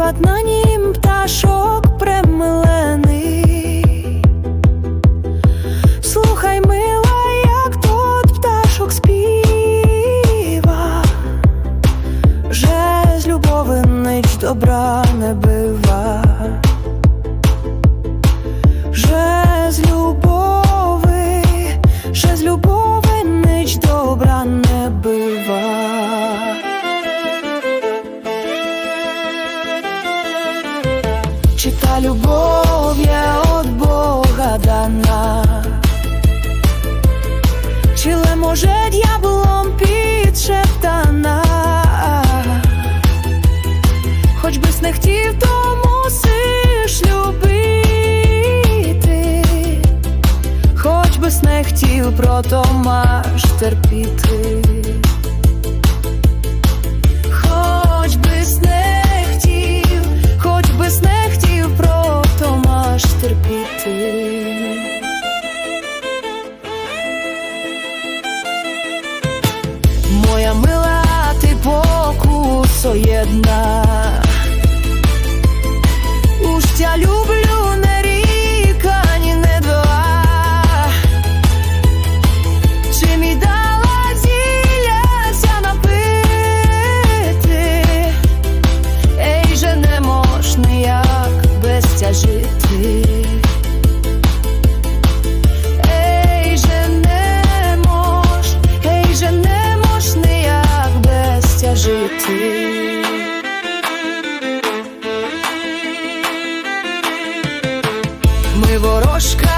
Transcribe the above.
співать на нім пташок премилений. Слухай, мила, як тут пташок співа, же з любови ніч добра не бива, же з любови ніч добра не бива. Чи та любов є от Бога дана, чи ле може д'яблом підшептана? Хоч би не хотів, то мусиш любити, хоч би не хотів, прото маєш терпіти. Хоч би не хотів, хоч би не хотів, прото маєш терпіти. Моя мила, ти покусоєдна, уж тя люблю не рік, ані не два. Чи мі дала зілляся напити, ей же не мож ніяк без тя жити. Ей же не мож ніяк без тя жити. Ми ворожка